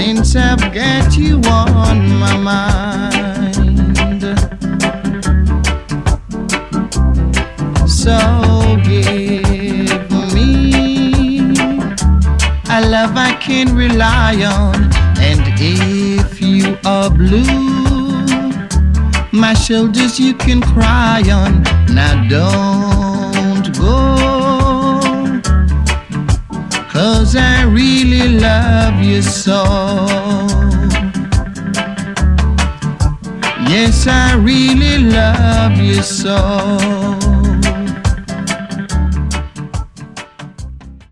since I've got you on my mind. So give me a love I can rely on, and if you are blue, my shoulders you can cry on. Now don't go, 'cause I really love you so. Yes, I really love you so.